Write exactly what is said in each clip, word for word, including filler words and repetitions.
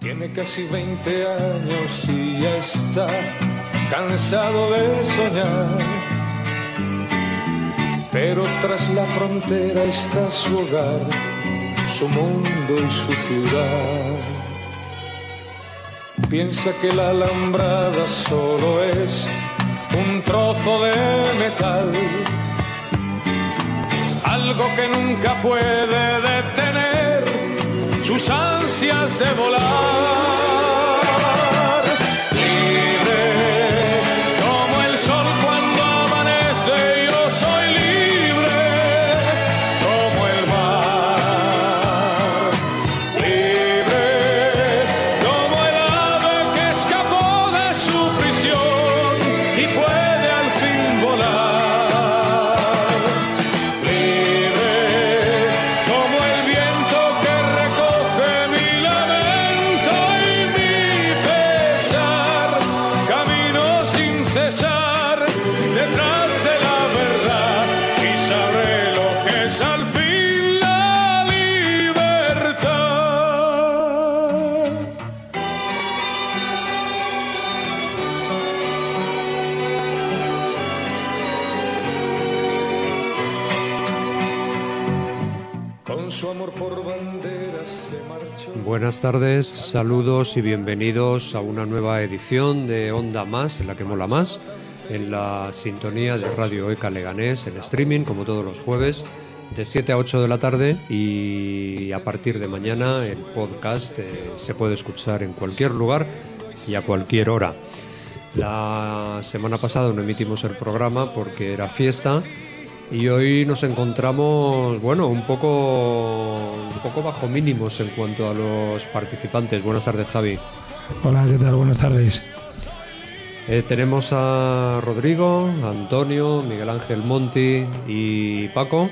Tiene casi veinte años y ya está cansado de soñar, pero tras la frontera está su hogar, su mundo y su ciudad. Piensa que la alambrada solo es un trozo de metal, algo que nunca puede detener sus ansias de volar. Libre como el sol cuando amanece, yo soy libre como el mar. Libre como el ave que escapó de su prisión y puede al fin volar. Libre como el viento que recoge mi lamento y mi pesar. Camino sin cesar detrás de la verdad y sabré lo que es al fin la libertad. Con su amor por banderas se marchó. Buenas tardes, saludos y bienvenidos a una nueva edición de Onda Más, en la que mola más, en la sintonía de Radio Oeca Leganés, en streaming, como todos los jueves, de siete a ocho de la tarde, y a partir de mañana el podcast eh, se puede escuchar en cualquier lugar y a cualquier hora. La semana pasada no emitimos el programa porque era fiesta y hoy nos encontramos, bueno, un poco, un poco bajo mínimos en cuanto a los participantes. Buenas tardes, Javi. Hola, ¿qué tal? Buenas tardes. Eh, tenemos a Rodrigo, a Antonio, Miguel Ángel, Monti y Paco.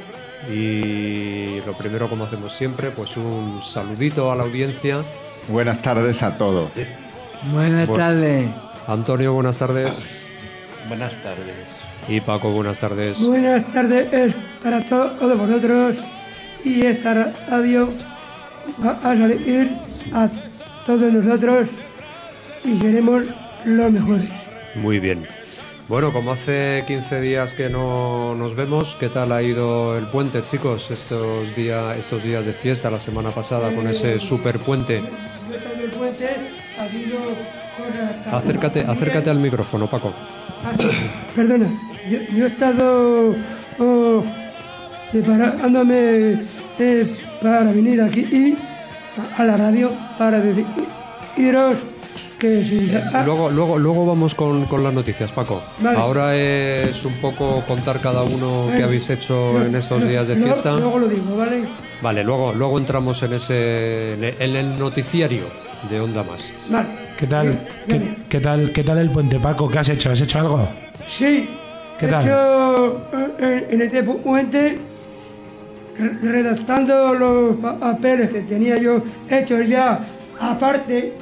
Y lo primero, como hacemos siempre, pues un saludito a la audiencia. Buenas tardes a todos. Buenas Bu- tardes. Antonio, buenas tardes. Buenas tardes. Y Paco, buenas tardes. Buenas tardes para todos vosotros, y esta radio va a salir a todos nosotros y seremos los mejores. Muy bien. Bueno, como hace quince días que no nos vemos, ¿qué tal ha ido el puente, chicos? Estos días, estos días de fiesta, la semana pasada, con ese super puente. Yo he estado en el puente haciendo cosas tan- Acércate, acércate al micrófono, Paco. Ah, Perdona, yo, yo he estado oh, preparándome eh, para venir aquí y a, a la radio para deciros que si... ah, Luego, luego, luego vamos con, con las noticias, Paco. Vale. Ahora es un poco contar cada uno qué habéis hecho no, en estos no, días de luego- fiesta. Luego lo digo, ¿vale? Vale, luego, luego entramos en ese, en el, en el noticiario de Onda Más. Vale. ¿Qué tal? Bien, ¿Qué, bien. qué tal? ¿Qué tal el puente, Paco? ¿Qué has hecho? ¿Has hecho algo? Sí, ¿Qué he tal? hecho eh, en este puente, re- redactando los pa- papeles que tenía yo hechos ya aparte,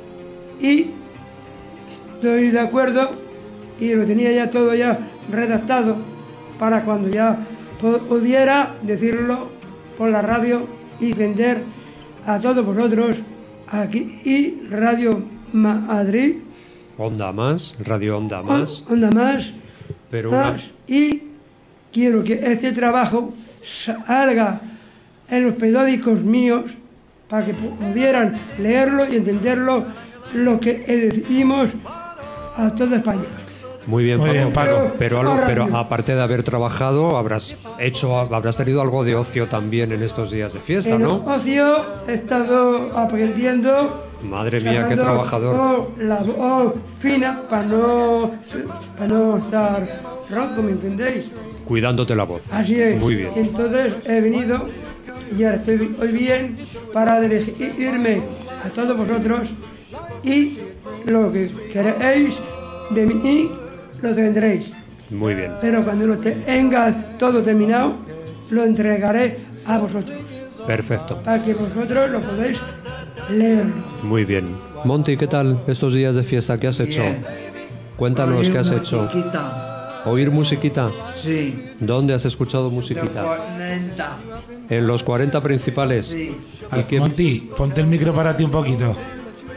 y estoy de acuerdo y lo tenía ya todo ya redactado para cuando ya po- pudiera decirlo por la radio y vender a todos vosotros aquí y Radio Madrid. Onda Más, Radio Onda Más. Onda Más. Pero una, Más. Y quiero que este trabajo salga en los periódicos míos para que pudieran leerlo y entenderlo lo que decimos a toda España. Muy bien, Muy Paco. bien, Paco. Pero, algo, Ahora pero mismo. aparte de haber trabajado, habrás hecho, habrás tenido algo de ocio también en estos días de fiesta, En ¿no? ocio he estado aprendiendo. Madre mía, qué sacando, trabajador. oh, la voz fina para no, para no estar ronco, ¿me entendéis? Cuidándote la voz. Así es. Muy bien. Entonces he venido y ahora estoy hoy bien para dirigirme a todos vosotros, y lo que queréis de mí lo tendréis. Muy bien. Pero cuando lo tenga todo terminado, lo entregaré a vosotros Perfecto. para que vosotros lo podáis leerlo. Muy bien. Monty, ¿qué tal estos días de fiesta? ¿Qué has hecho? Bien. Cuéntanos Oír qué has hecho. musiquita. ¿Oír musiquita? Sí. ¿Dónde has escuchado Los musiquita? cuarenta. En los cuarenta principales. Sí. ¿Y qué- Monty, ponte el micro para ti un poquito.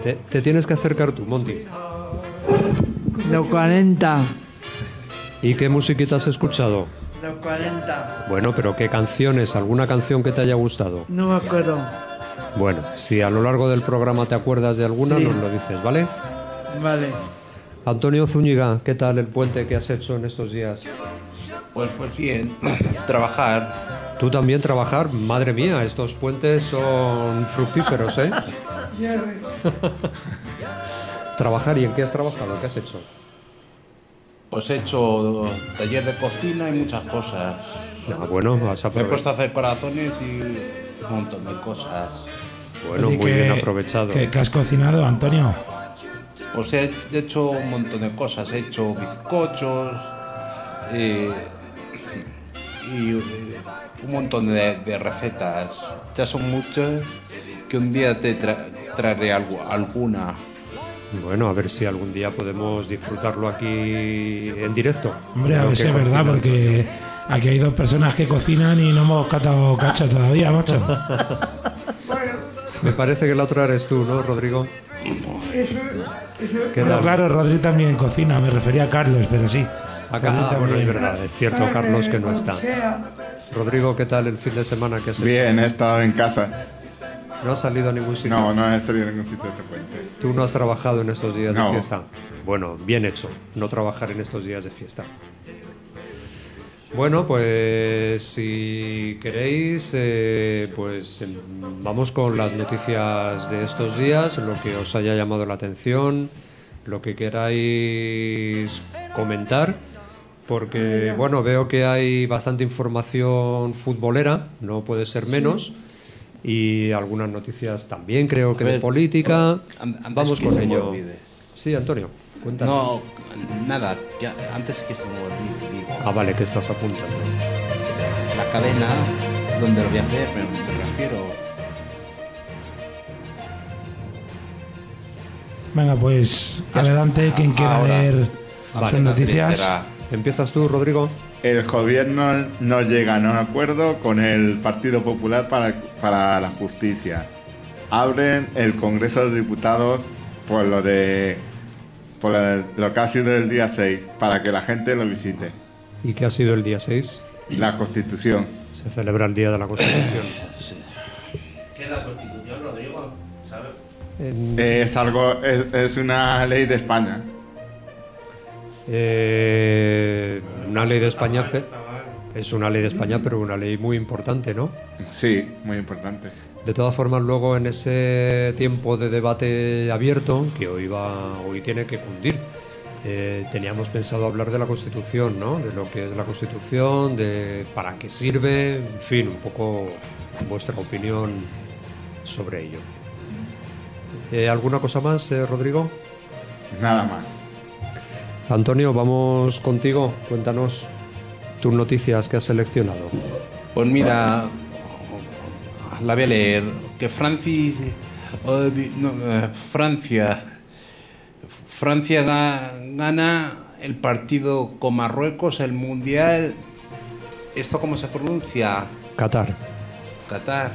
Te, te tienes que acercar tú, Monty. Los cuarenta. ¿Y qué musiquita has escuchado? Los cuarenta. Bueno, pero ¿qué canciones? ¿Alguna canción que te haya gustado? No me acuerdo. Bueno, si a lo largo del programa te acuerdas de alguna, Sí. nos lo dices, ¿vale? Vale. Antonio Zúñiga, ¿qué tal el puente que has hecho en estos días? Pues, pues bien, trabajar. ¿Tú también trabajar? Madre mía, estos puentes son fructíferos, ¿eh? Ya ves. Trabajar, ¿y en qué has trabajado? ¿Qué has hecho? Pues he hecho taller de cocina y muchas cosas. Ah, bueno, has Me he puesto aprovechado. a hacer corazones y un montón de cosas. Bueno, Oye, muy ¿qué- bien aprovechado. ¿qué, qué has cocinado, Antonio? Pues he hecho un montón de cosas. He hecho bizcochos eh, y eh, un montón de, de recetas. Ya son muchas que un día te tra- traeré algo, alguna. Bueno, a ver si algún día podemos disfrutarlo aquí en directo. Hombre, a Lo ver que si es verdad, cocinan. porque aquí hay dos personas que cocinan y no hemos catado cacho todavía, macho. Bueno, Me parece que la otra eres tú, ¿no, Rodrigo? eso, eso. ¿Qué Bueno, tal? claro, Rodri también cocina, me refería a Carlos, pero sí. Acá, Rodri ah, bueno, es también. verdad, es cierto, Carlos, que no está. O sea, Rodrigo, ¿qué tal el fin de semana que has hecho? Bien, he estado en casa. ¿No has salido a ningún sitio? No, no he salido en ningún sitio de este puente. ¿Tú no has trabajado en estos días de No. fiesta? Bueno, bien hecho, no trabajar en estos días de fiesta. Bueno, pues si queréis, eh, pues em, vamos con las noticias de estos días, lo que os haya llamado la atención, lo que queráis comentar, porque bueno, veo que hay bastante información futbolera, no puede ser menos, y algunas noticias también creo que A de ver, política. an- antes Vamos que con se me ello. olvide. Sí, Antonio, cuéntanos. No, nada, ya, antes que se me olvide, digo, Ah, vale, que estás apuntando. la cadena donde lo voy a hacer, me, me refiero. Venga, pues adelante, quien quiera Ahora. leer Vale, sus noticias. Será- ¿Empiezas tú, Rodrigo? El gobierno no llega a un acuerdo con el Partido Popular para, para la Justicia. Abren el Congreso de los Diputados por lo de por lo, lo que ha sido el día seis, para que la gente lo visite. ¿Y qué ha sido el día seis? La Constitución. Se celebra el Día de la Constitución. ¿Qué es la Constitución, Rodrigo? ¿Sabes? En- Es algo, es, es una ley de España. eh, una ley de España pe- es una ley de España, pero una ley muy importante, ¿no? Sí, muy importante. De todas formas, luego en ese tiempo de debate abierto, que hoy va, hoy tiene que cundir, eh, teníamos pensado hablar de la Constitución, ¿no? De lo que es la Constitución, de para qué sirve, en fin, un poco vuestra opinión sobre ello. Eh, ¿Alguna cosa más, eh, Rodrigo? Nada más. Antonio, vamos contigo. Cuéntanos tus noticias que has seleccionado. Pues mira, la voy a leer. Que Francis, eh, di- no, eh, Francia, Francia ga- gana el partido con Marruecos, el mundial. ¿Esto cómo se pronuncia? Qatar. Qatar.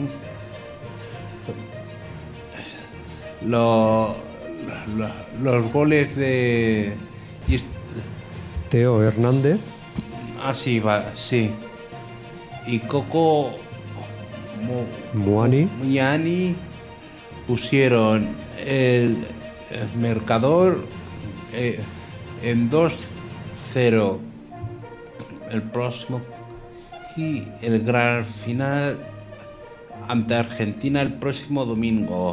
Lo- lo- los goles de. y est- Teo Hernández. Ah, sí, va, sí. Y Coco Mu- Muani. Muani pusieron el, el marcador eh, en dos cero. El próximo y el gran final ante Argentina el próximo domingo.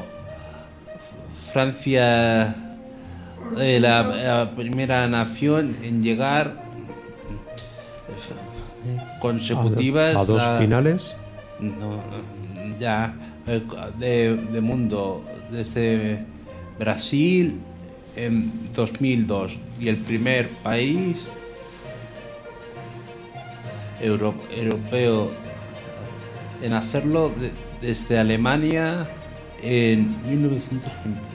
Francia, eh, la, la primera nación en llegar eh, consecutivas A, a dos a- finales. no, ya eh, de, de mundo desde Brasil en dos mil dos y el primer país euro- europeo en hacerlo de- desde Alemania en mil novecientos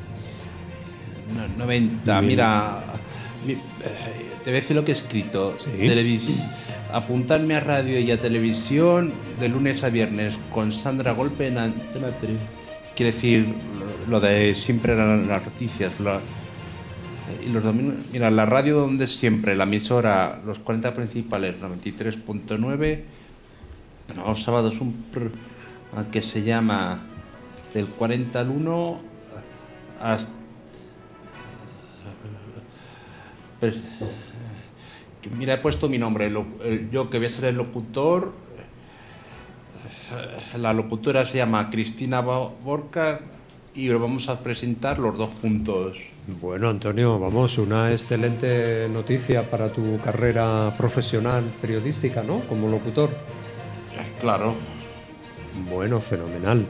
noventa. Bien. Mira, mi- eh, te voy a decir lo que he escrito. Sí. Televis- apuntarme a radio y a televisión de lunes a viernes con Sandra Golpe en Antena tres quiere decir lo de siempre las, las noticias. Lo, y los domingos, mira, la radio donde siempre, la emisora, los cuarenta principales, noventa y tres punto nueve. Los sábados un programa que se llama del cuarenta al uno hasta... Pues, mira, he puesto mi nombre, lo, yo que voy a ser el locutor. La locutora se llama Cristina Borca y lo vamos a presentar los dos juntos. Bueno, Antonio, vamos, una excelente noticia para tu carrera profesional periodística, ¿no? Como locutor. Claro. Bueno, fenomenal.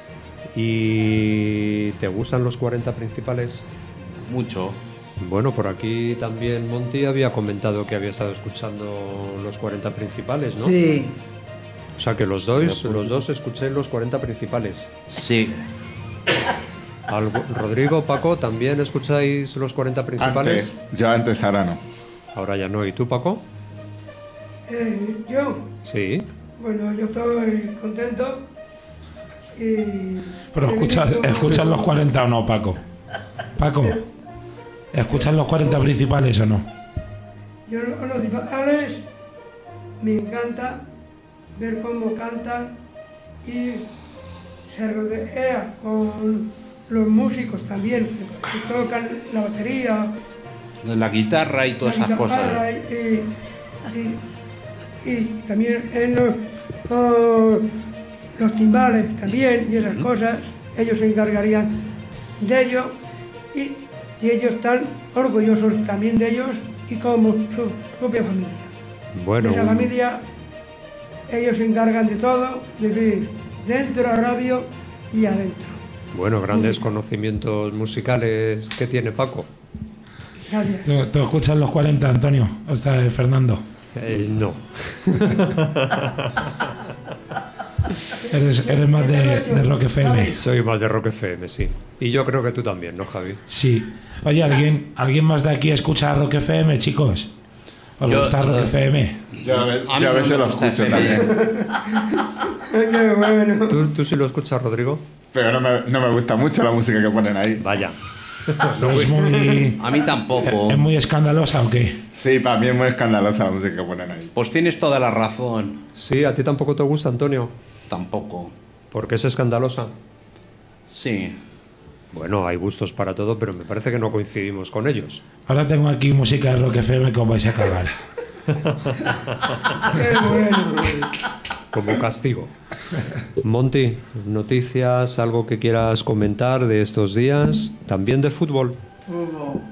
¿Y te gustan los cuarenta principales? Mucho. Bueno, por aquí también Monty había comentado que había estado escuchando los cuarenta principales, ¿no? Sí. O sea que los dos, los dos escuchéis los cuarenta principales. Sí. Algo- Rodrigo, Paco, ¿también escucháis los cuarenta principales? Antes, yo antes, ahora no. Ahora ya no. ¿Y tú, Paco? Eh, yo, Sí. bueno, yo estoy contento y... Pero escuchas, ¿escuchas los cuarenta o no, Paco? Paco, ¿escuchas los cuarenta principales o no? Yo los principales me encanta ver cómo cantan y se rodea con los músicos también, que, que tocan la batería, La guitarra y todas la esas guitarra cosas. y, y- y también en los, oh, los timbales también y esas cosas, ellos se encargarían de ello y, y ellos están orgullosos también de ellos y como su propia familia. Bueno, De esa un- familia ellos se encargan de todo, es decir, dentro de la radio y adentro. bueno, grandes conocimientos musicales que tiene Paco. Gracias. ¿Tú, tú escuchas los cuarenta, Antonio? Hasta eh, Fernando. Eh, no. Eres, eres más de, de Rock F M. Soy más de Rock F M, sí. Y yo creo que tú también, ¿no, Javi? Sí. Oye, ¿alguien, ¿alguien más de aquí escucha Rock F M, chicos? ¿Os Yo- gusta Rock F M? Yo a veces, A mí yo a no veces me lo gusta escucho F M. también. Qué bueno. ¿Tú, tú sí lo escuchas, Rodrigo? Pero no me, no me gusta mucho la música que ponen ahí. Vaya. ¿Es muy, A mí tampoco. ¿Es muy escandalosa o qué? Sí, para mí es muy escandalosa la música que ponen ahí. Pues tienes toda la razón. Sí, ¿a ti tampoco te gusta, Antonio? Tampoco. Porque es escandalosa. Sí. Bueno, hay gustos para todo, pero me parece que no coincidimos con ellos. Ahora tengo aquí música de Rock F M que os vais a cagar. Qué bueno. Como castigo. Monty, noticias, algo que quieras comentar de estos días, también de fútbol. Fútbol.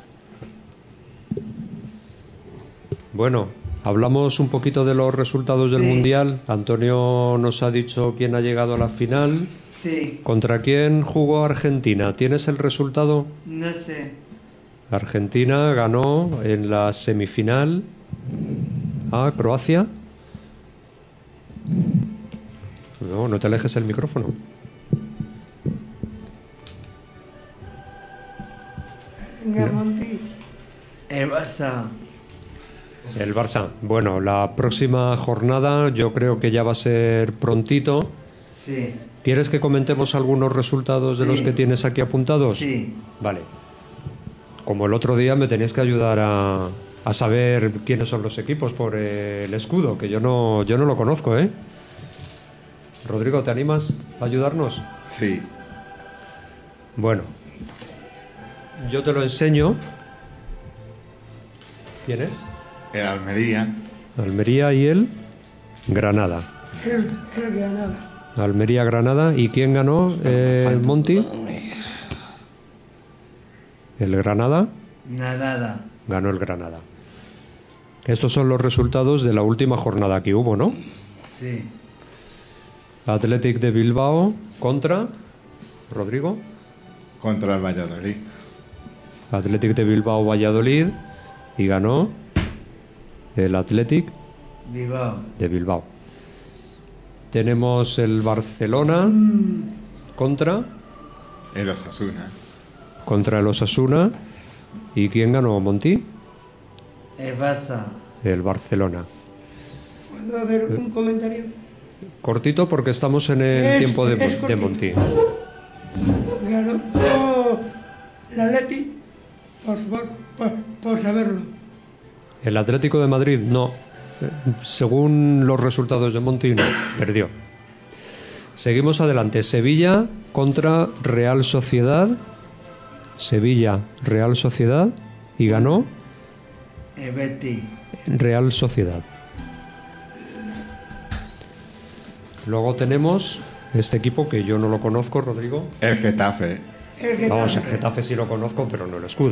Bueno, hablamos un poquito de los resultados del Sí. Mundial. Antonio nos ha dicho quién ha llegado a la final. Sí. ¿Contra quién jugó Argentina? ¿Tienes el resultado? No sé. Argentina ganó en la semifinal a Croacia. No, no te alejes el micrófono. Venga, Monty. El Barça. El Barça. Bueno, la próxima jornada yo creo que ya va a ser prontito. Sí. ¿Quieres que comentemos algunos resultados de Sí. los que tienes aquí apuntados? Sí. Vale. Como el otro día me tenéis que ayudar a, a saber quiénes son los equipos por el escudo, que yo no, yo no lo conozco, ¿eh? Rodrigo, ¿te animas a ayudarnos? Sí. Bueno, yo te lo enseño. ¿Quién es? En Almería. Almería y el Granada. El, el Granada. Almería, Granada. ¿Y quién ganó, eh, Monty? El Granada. Nada. Ganó el Granada. Estos son los resultados de la última jornada que hubo, ¿no? Sí. Athletic de Bilbao contra... Rodrigo. Contra el Valladolid. Athletic de Bilbao, Valladolid. Y ganó el Athletic Bilbao. de Bilbao. Tenemos el Barcelona contra... El Osasuna. Contra el Osasuna. ¿Y quién ganó, Monty? El Barça. El Barcelona. ¿Puedo hacer un comentario? Cortito porque estamos en el Es- tiempo de, es de cortito. Monty. Ganó oh, el Atleti, por favor, por, por saberlo. El Atlético de Madrid no. Según los resultados de Monti, no, perdió. Seguimos adelante. Sevilla contra Real Sociedad. Sevilla, Real Sociedad. Y ganó El Betis. Real Sociedad. Luego tenemos este equipo que yo no lo conozco, Rodrigo. El Getafe. El Getafe. Vamos, el Getafe sí lo conozco, pero no el escudo.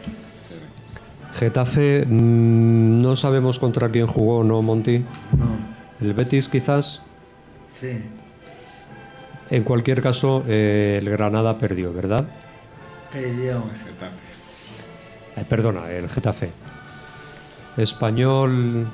Getafe, mmm, no sabemos contra quién jugó, ¿no, Monty? No. El Betis, quizás. Sí. En cualquier caso, eh, el Granada perdió, ¿verdad? Perdió. Getafe. Eh, perdona, el Getafe. Español.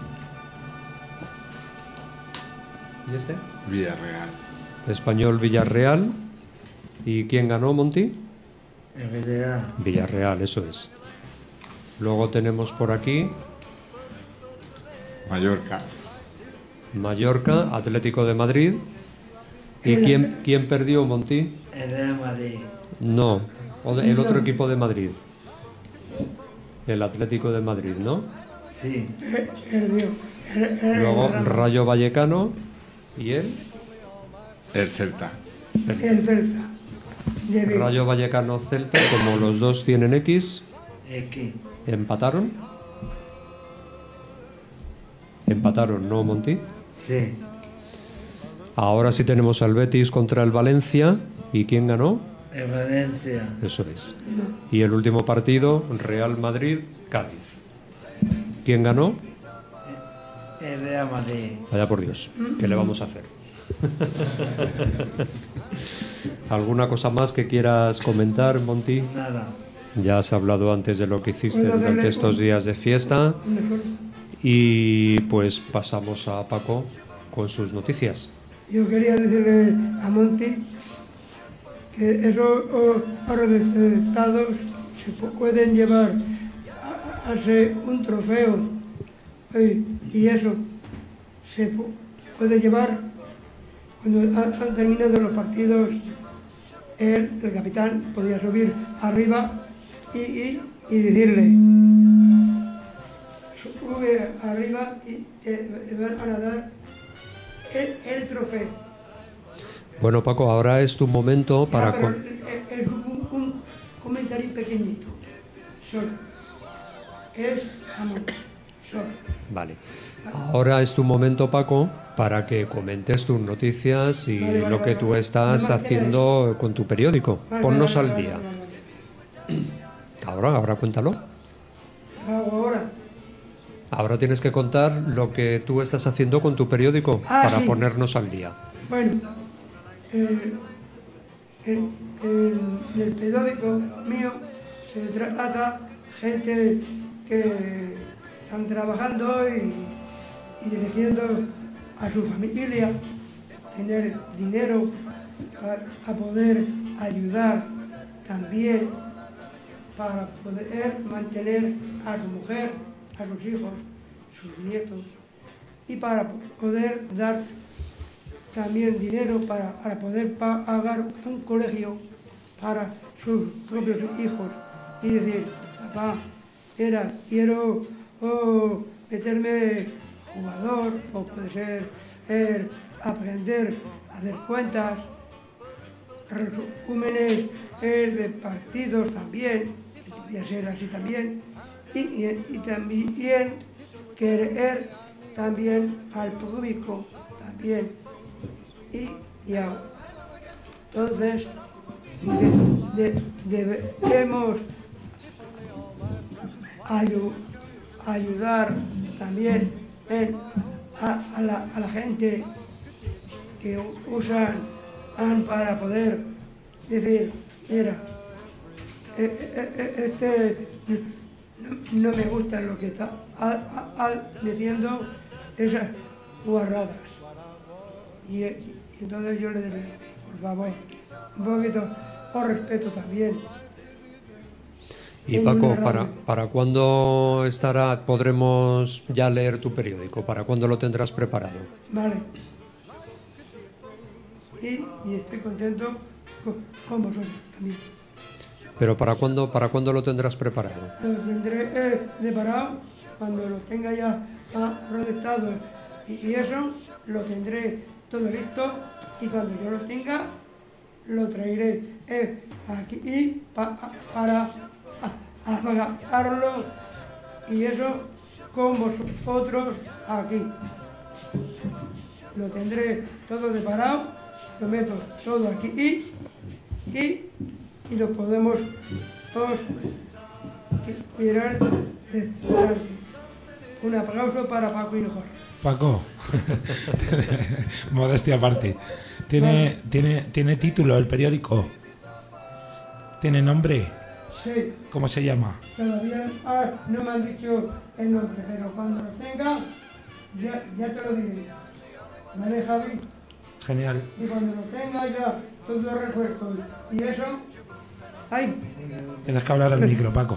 ¿Y este? Villarreal. Español Villarreal. ¿Y quién ganó, Monty? El Villarreal. Villarreal, eso es. Luego tenemos por aquí Mallorca. Mallorca, Atlético de Madrid. ¿Y quién, quién perdió, Monty? El Real Madrid. No, o de- el otro equipo de Madrid. El Atlético de Madrid, ¿no? Sí. Perdió. El, el, Luego el, Rayo Vallecano y él. El Celta. el Celta. De Vigo. Rayo Vallecano Celta, como los dos tienen X, X. empataron. Empataron, ¿no, Monty? Sí. Ahora sí tenemos al Betis contra el Valencia. ¿Y quién ganó? El Valencia. Eso es. Y el último partido, Real Madrid-Cádiz. ¿Quién ganó? El Real Madrid. Vaya por Dios, ¿qué le vamos a hacer? ¿Alguna cosa más que quieras comentar, Monty? Nada. Ya has hablado antes de lo que hiciste ¿Puedo durante hacerle estos un- días de fiesta. Mejor. Y pues pasamos a Paco con sus noticias. Yo quería decirle a Monty que esos oh, resultados se pu- pueden llevar a, a ser un trofeo eh, y eso se pu- puede llevar cuando han, han terminado los partidos. Él, el capitán, podía subir arriba y, y, y decirle: sube arriba y te, te van a dar el, el trofeo. Bueno, Paco, ahora es tu momento Ya, para... pero con- es es un, un comentario pequeñito, solo. Es amor, solo. Vale. Ahora es tu momento, Paco, para que comentes tus noticias y Vale, vale, lo que vale, tú vale. estás Nada más haciendo con tu periódico. Vale, Ponnos vale, al vale, día. vale, vale, Ahora, ahora cuéntalo. vale. Hago ahora. Ahora tienes que contar lo que tú estás haciendo con tu periódico Ah, para sí. ponernos al día. Bueno, eh, en, en el periódico mío se trata gente que están trabajando y, y dirigiendo a su familia, tener dinero a, a poder ayudar también para poder mantener a su mujer, a sus hijos, sus nietos y para poder dar también dinero para, para poder pagar un colegio para sus propios hijos y decir: papá, era, quiero oh, meterme jugador, o puede ser eh, aprender a hacer cuentas, resúmenes eh, de partidos también, podría ser así también, y, y, y también querer también al público también. Y, y hago. Entonces, de- de- debemos ayu- ayudar también en- a, a la, a la gente que u- usan an para poder decir: mira, e- e- e- este no, no me gusta lo que está a- a- a- diciendo esas guarradas. Y, y entonces yo le diría: por favor, un poquito por respeto también. Y En Paco, una ¿para, radio. para cuándo estará, podremos ya leer tu periódico? ¿Para cuándo lo tendrás preparado? Vale. Y, y estoy contento co- con vosotros también. Pero ¿para cuándo, para cuándo lo tendrás preparado? Lo tendré eh, preparado cuando lo tenga ya ah, redactado y, y eso, lo tendré todo listo y cuando yo lo tenga, lo traeré eh, aquí y pa- a- para a- apagarlo y eso con vosotros aquí. Lo tendré todo preparado, lo meto todo aquí y, y, y lo podemos os, tirar de, de, un aplauso para Paco y mejor. Paco, modestia aparte. ¿Tiene, tiene, ¿Tiene título el periódico? ¿Tiene nombre? Sí, ¿Cómo se llama? todavía ah, no me han dicho el nombre, pero cuando lo tenga, ya, ya te lo diré. ¿Vale, Javi? Genial. Y cuando lo tenga ya todo resuelto y eso, ¡ay! Tienes que hablar al micro, Paco.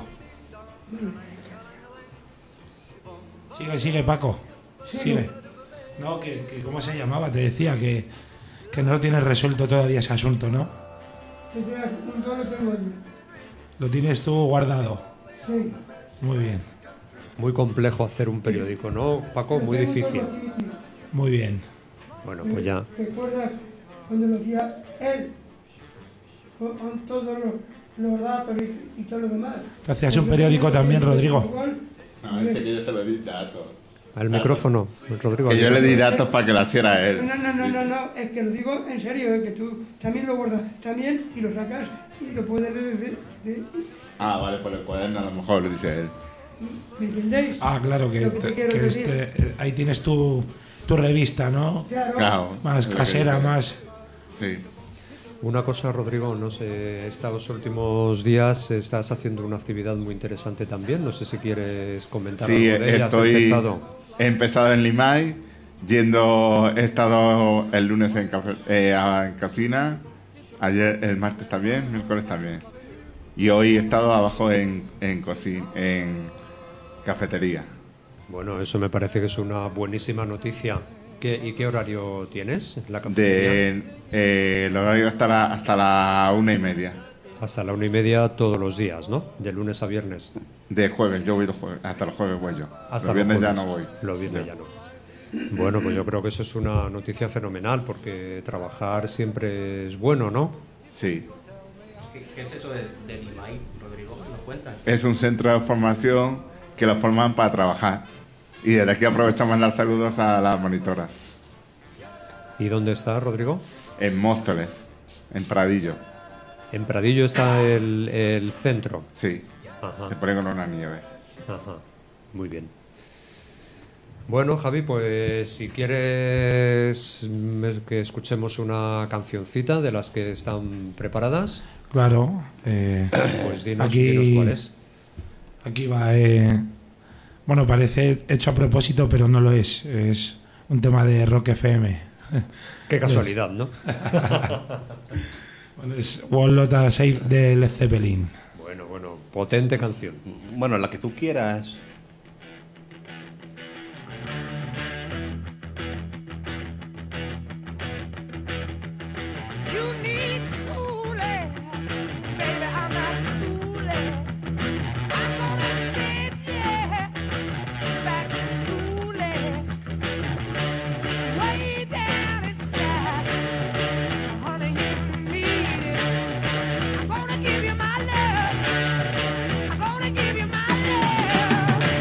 Sigue, sigue, Paco. Sigue. No, que, que ¿cómo se llamaba? Te decía que, que no lo tienes resuelto todavía ese asunto, ¿no? Ese asunto lo tengo yo. Lo tienes tú guardado. Sí. Muy bien, Muy complejo hacer un periódico, ¿no, Paco? Muy Lo tengo difícil. todo aquí, tío. muy bien. Bueno, pues ya. ¿Recuerdas cuando lo hacía él? Con, con todos los, los datos y, y todo lo demás. Tú hacías un periódico también, Rodrigo. Igual, No, ese que yo se lo di datos. Al micrófono, Rodrigo. Que al yo le di micrófono. datos para que lo hiciera él. No, no, no, no, no, es que lo digo en serio, es que tú también lo guardas también y lo sacas y lo puedes decir, Ah, vale, por el cuaderno a lo mejor lo dice él. ¿me entendéis? Ah, claro, que, Lo que te te- quiero que decir. este, ahí tienes tu, tu revista, ¿no? Claro, Claro. Más es lo que casera, dice. más... Sí. Una cosa, Rodrigo, no sé, estos últimos días estás haciendo una actividad muy interesante también. No sé si quieres comentar Sí, algo de ella. ¿Has estoy. empezado? He empezado en Limay, yendo. He estado el lunes en, cafe- eh, a- en cocina, ayer, el martes también, miércoles también. Y hoy he estado abajo en, en, cocina, en cafetería. Bueno, eso me parece que es una buenísima noticia. ¿Qué, ¿Y qué horario tienes en la cafetería? De, eh, el horario hasta la, hasta la una y media. Hasta la una y media todos los días, ¿no? De lunes a viernes. De jueves, yo voy los jueves, hasta los jueves voy yo. Hasta los viernes ya jueves. no voy. Los viernes Sí. ya no. Bueno, pues yo creo que eso es una noticia fenomenal porque trabajar siempre es bueno, ¿no? Sí. ¿Qué, qué es eso de, de Limay, Rodrigo? ¿Nos cuentas? Es un centro de formación que lo forman para trabajar. Y desde aquí aprovecho a mandar saludos a las monitoras. ¿Y dónde está, Rodrigo? En Móstoles, en Pradillo. En Pradillo está el, el centro. Sí. Ajá, Se pone con unas nieves. ajá. Muy bien. Bueno, Javi, pues si quieres mm, que escuchemos una cancioncita de las que están preparadas, Claro. eh, pues dinos, Aquí- dinos cuál es. Aquí va... eh, bueno, parece hecho a propósito, pero no lo es. Es un tema de Rock F M. Qué casualidad, ¿no? Bueno, es Won't Let Us Save de Led Zeppelin. Bueno, bueno, potente canción. Bueno, la que tú quieras. You need cooling, baby. I'm not fooling. I'm gonna send you back to schooling, way down inside. Honey, you need it. I'm gonna give you my love. I'm gonna give you my love.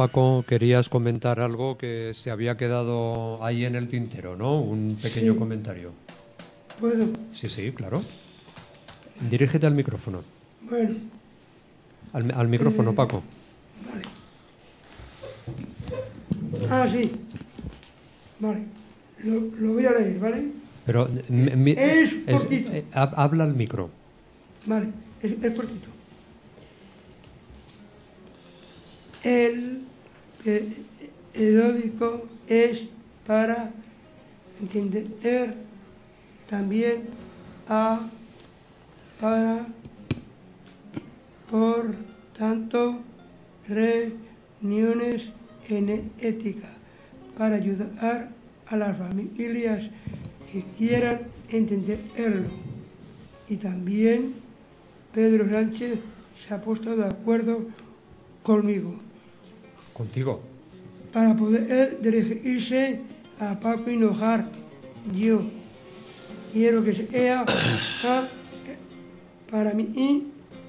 Paco, querías comentar algo que se había quedado ahí en el tintero, ¿no? Un pequeño Sí. comentario. ¿Puedo? Sí, sí, claro. Dirígete al micrófono. Bueno, Al, al micrófono, Eh, Paco. vale. Ah, sí. Vale. Lo, lo voy a leer, ¿vale? Pero mi- mi- Es es- poquito. eh, hab- habla al micro. Vale, es, es cortito. El pe- periódico es para entender también a para por tanto reuniones en ética para ayudar a las familias que quieran entenderlo. Y también Pedro Sánchez se ha puesto de acuerdo conmigo Contigo. para poder dirigirse a Paco Hinojar. Yo quiero que sea ah, para mí y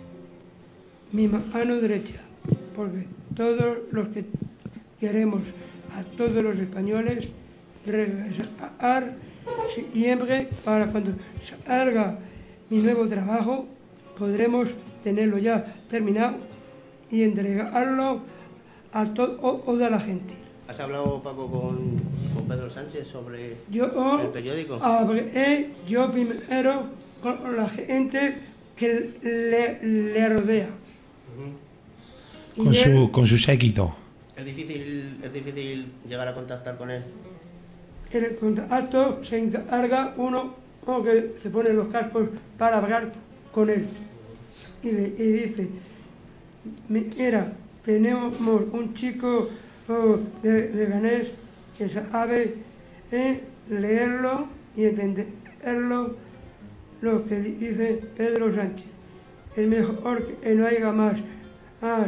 mi mano derecha, porque todos los que queremos a todos los españoles regresar siempre para cuando salga mi nuevo trabajo podremos tenerlo ya terminado y entregarlo a to- toda la gente. ¿Has hablado, Paco, con, con Pedro Sánchez sobre Yo el periódico? hablé yo primero con la gente que le, le rodea. Ujú. Y Con él- su, con su séquito. ¿Es difícil, es difícil llegar a contactar con él? el contacto se encarga uno o que se pone los cascos para hablar con él. Y le y dice, mira, tenemos un chico oh, de, de Ganés que sabe eh, leerlo y entenderlo lo que dice Pedro Sánchez. Es mejor que no haya más, más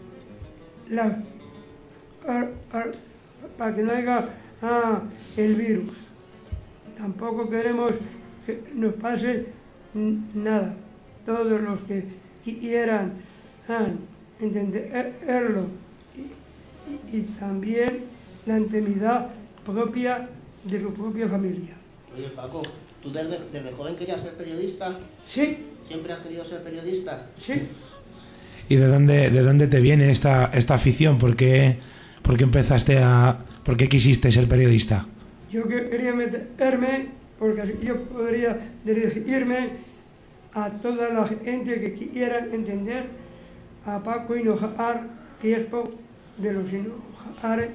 la, ar- ar- para que no haya ah, el virus. Tampoco queremos que nos pase n- nada. Todos los que quieran ah, entenderlo y, y- y también la intimidad propia de su propia familia. Oye, Paco, ¿tú desde, desde joven querías ser periodista? Sí, ¿Siempre has querido ser periodista? sí. ¿Y de dónde, de dónde te viene esta, esta afición? ¿Por qué, por qué empezaste a... ¿Por qué quisiste ser periodista? Yo que- quería meterme porque así yo podría dirigirme a toda la gente que quiera entender a Paco Hinojar, Crespo de los Hinojares.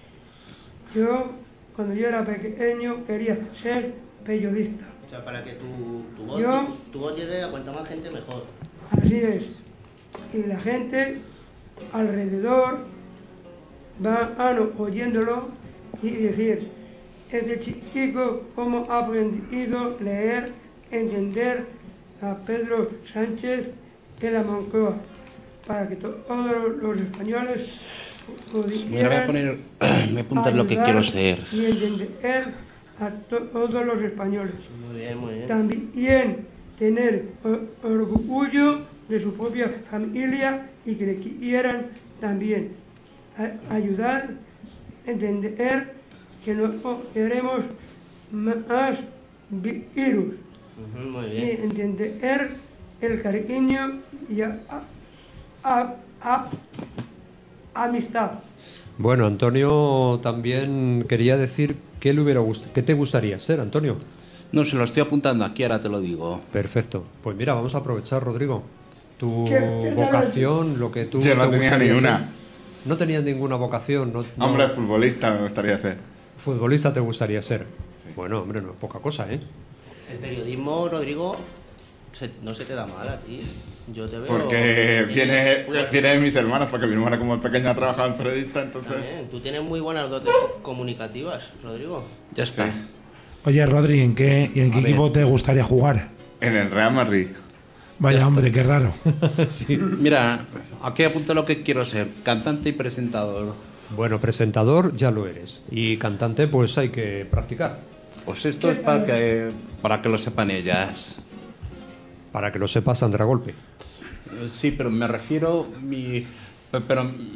Yo, cuando yo era pequeño, quería ser periodista. O sea, para que tu, tu, voz, Yo- tu, tu voz llegue a cuanta más gente mejor. Así es. Y la gente alrededor va ah, no, oyéndolo y decir, este chico cómo ha aprendido a leer, entender a Pedro Sánchez en la Moncloa, para que to- todos los españoles pudieran Mira, voy a poner... Me apuntas lo que ayudar quiero ser. y entender a to- todos los españoles. Muy bien, muy bien. También tener o- orgullo de su propia familia y que le quieran también a- ayudar, entender que no queremos más virus Ujú, muy y bien. entender el cariño y a- a- a- amistad. Bueno, Antonio también quería decir qué le hubiera gust- qué te gustaría ser, Antonio. No, se lo estoy apuntando aquí, ahora te lo digo. Perfecto. Pues mira, vamos a aprovechar, Rodrigo. Tu ¿Qué- qué tal? vocación, lo que tú Yo no te tenía gustaría ni ser. una. No tenías ninguna vocación. No, no- Hombre, futbolista me gustaría ser. Futbolista te gustaría ser. Sí. Bueno, hombre, no es poca cosa, ¿eh? El periodismo, Rodrigo, se- no se te da mal a ti. Yo te veo... Porque tienes- viene, una- viene de mis hermanos, porque mi hermana como pequeña ha trabajado en periodista, entonces... También, tú tienes muy buenas dotes comunicativas, Rodrigo. Ya está. Sí. Oye, Rodri, ¿en qué, y en qué A ver. equipo te gustaría jugar? En el Real Madrid. Vaya hombre, qué raro. Sí. Mira, aquí apunto lo que quiero ser. Cantante y presentador. Bueno, presentador ya lo eres. Y cantante, pues hay que practicar. Pues esto es para que, para que lo sepan ellas. Para que lo sepas, Sandra Golpe. Eh, Sí, pero me refiero... Mi, pe- pero mi,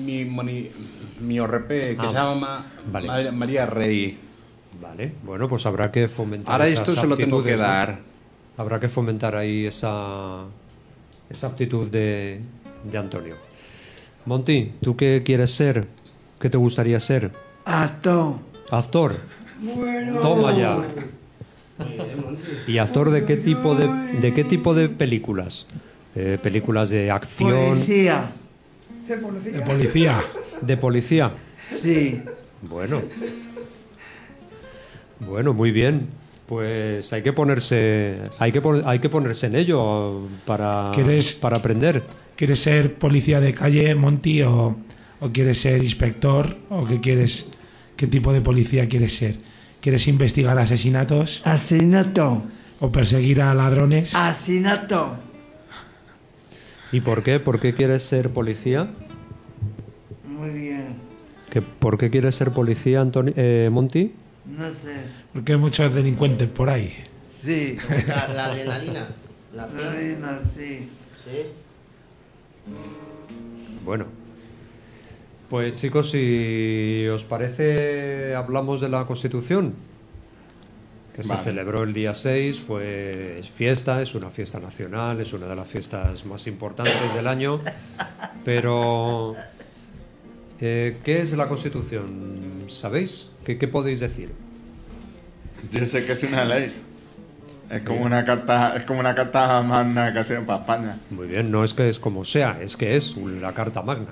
mi, moni- mi O R P, que Ah, se llama vale. María, María Rey. Vale, bueno, pues habrá que fomentar Ahora esas esto se lo tengo que aptitudes, ¿no? dar. Habrá que fomentar ahí esa, esa aptitud de, de Antonio. Monty, ¿tú qué quieres ser? ¿Qué te gustaría ser? Actor. Actor. Bueno. Toma ya. ¿Y actor de qué tipo de, de qué tipo de películas? Eh, películas de acción, Policía. De policía. De policía. de policía. Sí. Bueno. Bueno, muy bien. Pues hay que ponerse, hay que pon- hay que ponerse en ello para, ¿Quieres- para aprender. ¿Quieres ser policía de calle, Monty, o, o quieres ser inspector? ¿O qué quieres? ¿Qué tipo de policía quieres ser? ¿Quieres investigar asesinatos Asesinato. o perseguir a ladrones? Asesinato. ¿Y por qué? ¿Por qué quieres ser policía? Muy bien. ¿Que, ¿Por qué quieres ser policía, Antoni- eh, Monty? No sé. Porque hay muchos delincuentes por ahí. Sí. La, la adrenalina. La acción. Reina, sí. Sí. Bueno. Pues chicos, si os parece, hablamos de la Constitución, que se Vale. celebró el día seis, fue fiesta, es una fiesta nacional, es una de las fiestas más importantes del año, pero eh, ¿qué es la Constitución? ¿Sabéis? ¿Qué, qué podéis decir? Yo sé que es una ley. Es como una carta, es como una carta magna que hacen para España. Muy bien, no es que es como sea, es que es la Carta Magna.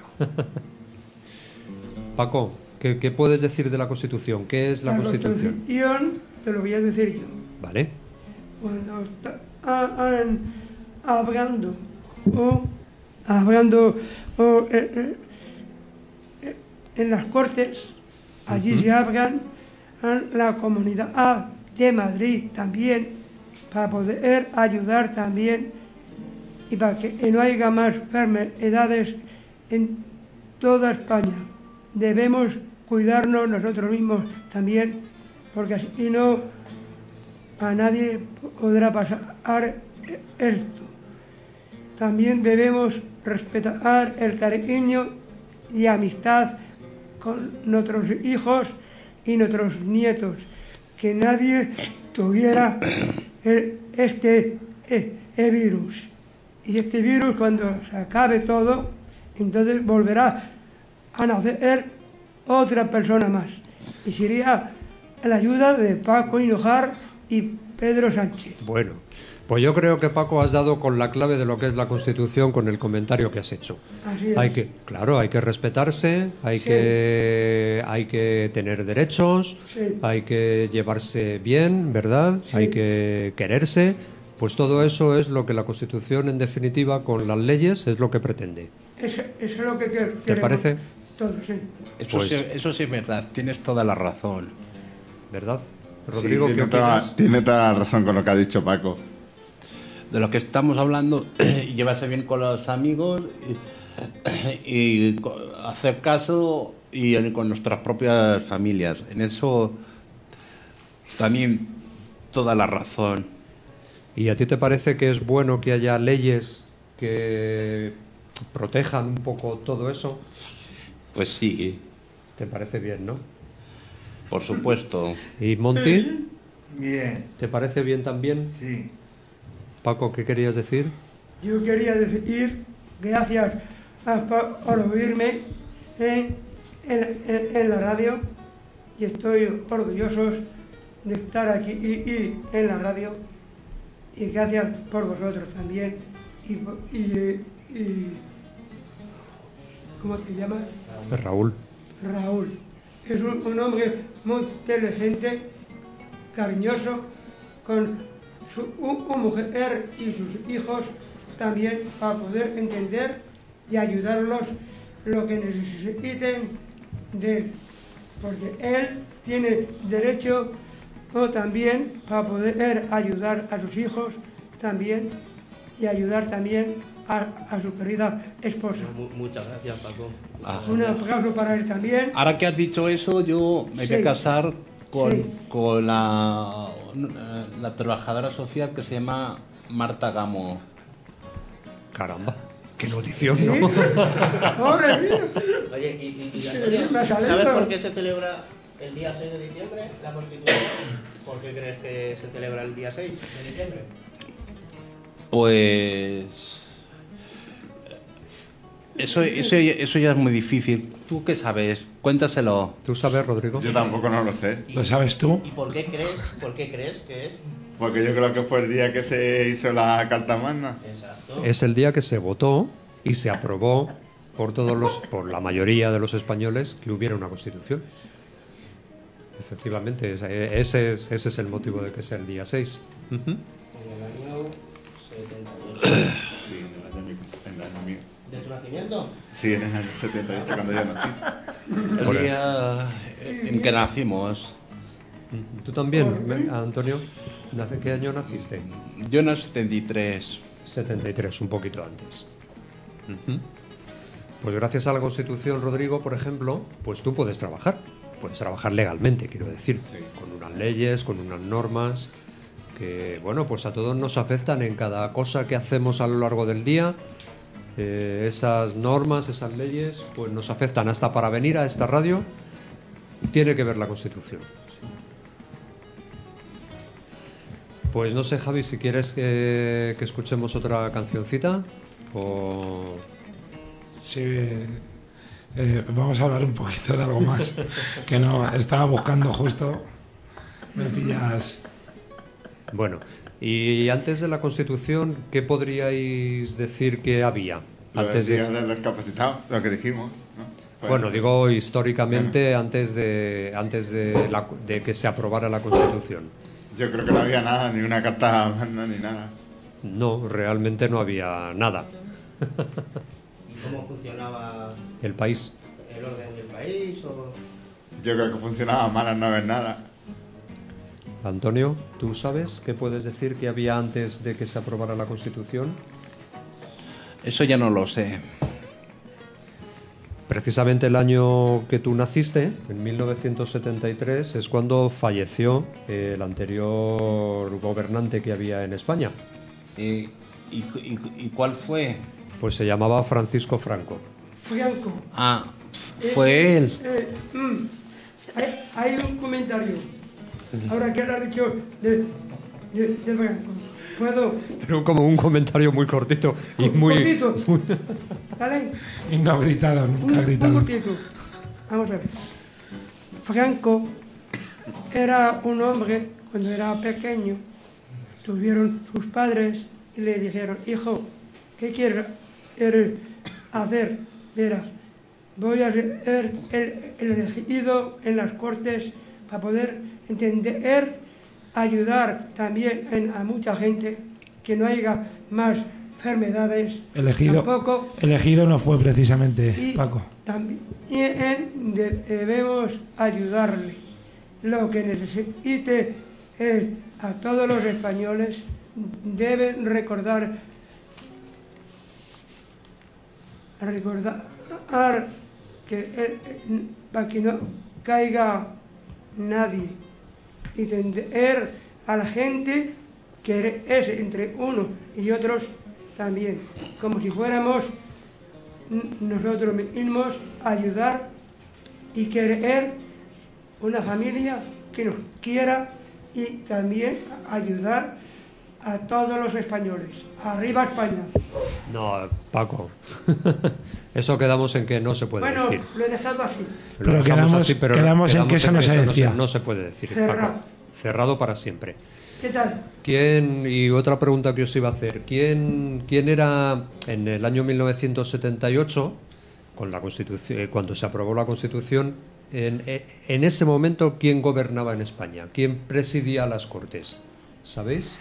Paco, ¿qué, qué puedes decir de la Constitución? ¿Qué es la, Constitución? Constitución, te lo voy a decir yo. ¿Vale? Cuando está a- an- hablando o hablando o, eh, eh, eh, en las cortes, allí se hablan a la comunidad de Madrid también para poder ayudar también y para que no haya más enfermedades en toda España. Debemos cuidarnos nosotros mismos también, porque así no a nadie podrá pasar esto. También debemos respetar el cariño y amistad con nuestros hijos y nuestros nietos, que nadie tuviera el- este eh, eh, virus. Y este virus, cuando se acabe todo, entonces volverá a nacer otra persona más. Y sería la ayuda de Paco Hinojar y Pedro Sánchez. Bueno, pues yo creo que Paco has dado con la clave de lo que es la Constitución con el comentario que has hecho. Así es. Hay que, claro, hay que respetarse, hay Sí. que, hay que tener derechos, Sí. hay que llevarse bien, ¿verdad? Sí. Hay que quererse. Pues todo eso es lo que la Constitución, en definitiva, con las leyes, es lo que pretende. Eso, eso es lo que quer- ¿Te queremos parece? todos, sí. Eso, Pues- sí, eso sí es verdad, tienes toda la razón. ¿Verdad? Sí, Rodrigo, ¿qué tiene, toda, opinas? tiene toda la razón con lo que ha dicho Paco. De lo que estamos hablando, llevarse bien con los amigos y, y co- hacer caso y en- con nuestras propias familias. En eso también toda la razón. ¿Y a ti te parece que es bueno que haya leyes que protejan un poco todo eso? Pues sí, ¿Te parece bien, no? por supuesto. ¿Y Monty? Bien. ¿Te parece bien también? Sí. Paco, ¿qué querías decir? Yo quería decir gracias a- por, por oírme en, en- en- en la radio y estoy orgulloso de estar aquí y, y en la radio y gracias por vosotros también y, por- y- y- ¿cómo te llamas? Raúl. Raúl. Es un, un hombre muy inteligente, cariñoso, con su u- u mujer y sus hijos también para poder entender y ayudarlos lo que necesiten de él. Porque él tiene derecho o también para poder ayudar a sus hijos también y ayudar también a, a su querida esposa. Mu- muchas gracias, Paco. Ah. Un aplauso para él también. Ahora que has dicho eso, yo me voy a Sí. casar con, Sí. con la, la trabajadora social que se llama Marta Gamo. Caramba. Qué notición, ¿no? ¡Pobre mío! Oye, y, y, y Sí, Antonio, me ha salido. ¿sabes por qué se celebra el día seis de diciembre la Constitución? ¿Por qué crees que se celebra el día seis de diciembre? Pues... Eso, eso, eso ya es muy difícil. ¿Tú qué sabes? Cuéntaselo. ¿Tú sabes, Rodrigo? Yo tampoco no lo sé. ¿Lo sabes tú? ¿Y por qué crees, por qué crees que es? Porque yo creo que fue el día que se hizo la Carta Magna. Exacto. Es el día que se votó y se aprobó por todos los, por la mayoría de los españoles que hubiera una Constitución. Efectivamente, ese ese es, ese es el motivo de que sea el día seis. Ujú. En el año setenta y ocho. Sí, en el año, mi- en el año mío. ¿De tu nacimiento? Sí, en el año setenta y ocho cuando yo nací. El día en que nacimos. ¿Tú también, me- Antonio? ¿Nace- ¿Qué año naciste? Yo en el setenta y tres. setenta y tres, un poquito antes. Ujú. Pues gracias a la Constitución, Rodrigo, por ejemplo, pues tú puedes trabajar. Puedes trabajar legalmente, quiero decir, Sí. con unas leyes, con unas normas que, bueno, pues a todos nos afectan en cada cosa que hacemos a lo largo del día. Eh, esas normas, esas leyes, pues nos afectan hasta para venir a esta radio. Tiene que ver la Constitución. Pues no sé, Javi, si quieres que, que escuchemos otra cancioncita o... Sí, eh, eh, vamos a hablar un poquito de algo más. Que no, estaba buscando justo. Me pillas. Bueno, y antes de la Constitución, ¿qué podríais decir que había? Lo Antes del día de... de los discapacitados, lo que dijimos, ¿no? Pues- Bueno, digo históricamente antes de antes de, la- de que se aprobara la Constitución. Yo creo que no había nada, ni una Carta Magna, ni nada. No, realmente no había nada. ¿Y cómo funcionaba El país. el orden del país? O... Yo creo que funcionaba mal al no haber nada. Antonio, ¿tú sabes qué puedes decir que había antes de que se aprobara la Constitución? Eso ya no lo sé. Precisamente el año que tú naciste, en mil novecientos setenta y tres, es cuando falleció el anterior gobernante que había en España. ¿Y, y, y- y cuál fue? Pues se llamaba Francisco Franco. Franco. Ah, fue él. Eh, mm, hay, hay un comentario. Ahora que lo has dicho de, de, de Franco. ¿Puedo? Pero como un comentario muy cortito y Un muy... poquito. muy- ¿Vale? Y no ha gritado, Un, nunca ha un gritado. poquito. Vamos a ver. Franco era un hombre, cuando era pequeño, tuvieron sus padres y le dijeron, hijo, ¿qué quieres er- hacer? Verás, voy a ser el, el elegido en las cortes para poder entender, ayudar también en- a mucha gente que no haya más enfermedades. Elegido, Tampoco elegido no fue precisamente y Paco. también de- debemos ayudarle. Lo que necesite eh, a todos los españoles deben recordar, recordar que eh, eh, para que no caiga nadie y tender a la gente que es entre unos y otros también, como si fuéramos nosotros mismos, ayudar y querer una familia que nos quiera y también ayudar a todos los españoles. ¡Arriba España! No, Paco. Eso quedamos en que no se puede Bueno, decir. lo he dejado así. Lo Pero dejamos quedamos- quedamos en que eso no se decía. No se puede decir, Cerrado. Paco. Cerrado para siempre. ¿Qué tal? ¿Quién, y otra pregunta que os iba a hacer, ¿quién, quién era en el año mil novecientos setenta y ocho, con la Constitución, eh, cuando se aprobó la Constitución, en, eh, en ese momento, quién gobernaba en España? ¿Quién presidía las Cortes? ¿Sabéis?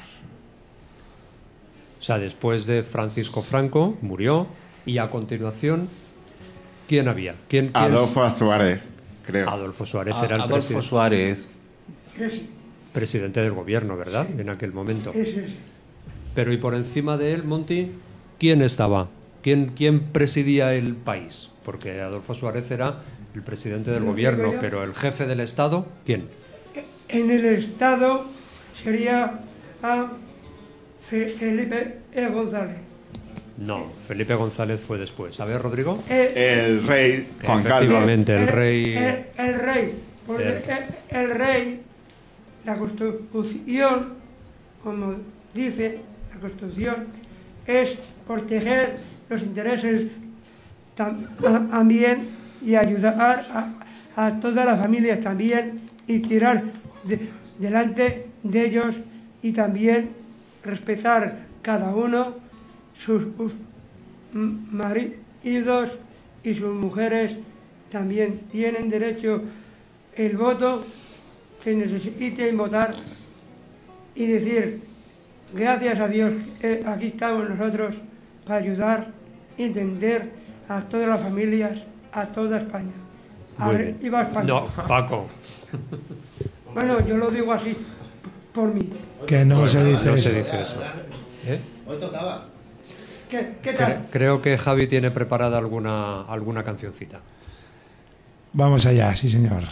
O sea, después de Francisco Franco, murió, y a continuación, ¿quién había? ¿Quién, quién- Adolfo Suárez, creo. Adolfo Suárez A- era el Adolfo presidente, Suárez. Ese, presidente del gobierno, ¿verdad? En aquel momento. ese, ese. Pero y por encima de él, Monty, ¿quién estaba? ¿Quién, quién presidía el país? Porque Adolfo Suárez era el presidente del Lo gobierno, digo yo. pero el jefe del Estado, ¿quién? En el Estado sería a Fe- Felipe E. González. No, Felipe González fue después. A ver, Rodrigo. Eh, El rey Juan Carlos. Efectivamente, el rey. El, el rey, porque El- el, el rey, la Constitución, como dice la Constitución, es proteger los intereses tam- a- también y ayudar a, a todas las familias también y tirar de- delante de ellos y también respetar cada uno sus, sus m- maridos y sus mujeres también tienen derecho el voto que necesiten votar y decir gracias a Dios eh, aquí estamos nosotros para ayudar y entender a todas las familias, a toda España. Muy Arre- bien. Viva España. No, Paco. Bueno, yo lo digo así por mí. Que no se dice No eso. se dice eso. ¿Eh? Hoy tocaba. ¿Qué, qué Cre- tal? creo que Javi tiene preparada alguna, alguna cancioncita. Vamos allá, sí señor.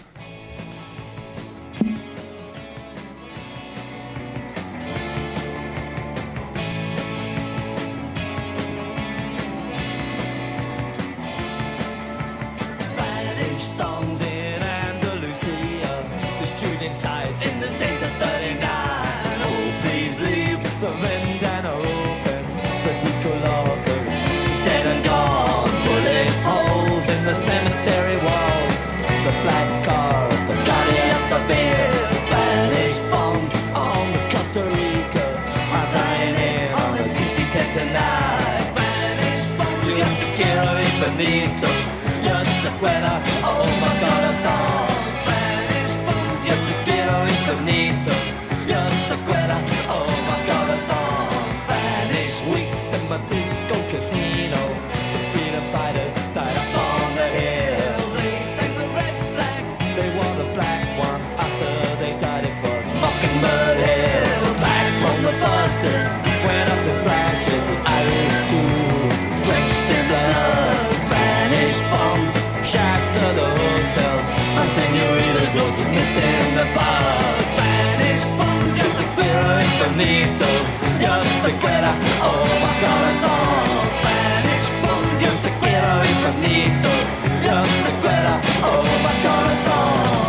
Spanish songs in Andalusia, the shooting sight in the days of thirty-nine. Oh, please leave the vendana open, Federico Lorca, dead and gone. Bullet holes in the cemetery wall, the black car, the guardian of the beer. Spanish bombs on the Costa Rica, I'm dying in on a D C ten tonight. Spanish bombs, you have to get away Benito. Just a cuera, oh my corazón. Spanish bombs, just to get away Benito. Just a cuera, oh my corazón. Spanish weeks in my disco casino. The freedom fighters died up on the hill. They sang the red flag, they wore the black one. After they died it was Mockingbird Hill. Back from the buses, went up in flashes. Irish too, drenched in blood. Spanish bombs, shatter the hotels. And senoritas roses kissed in the bar. Spanish bombs, just a cuero infinito. Just a cuera, oh my corazón. Spanish bombs, just a cuero infinito. Just a cuera, oh my corazón.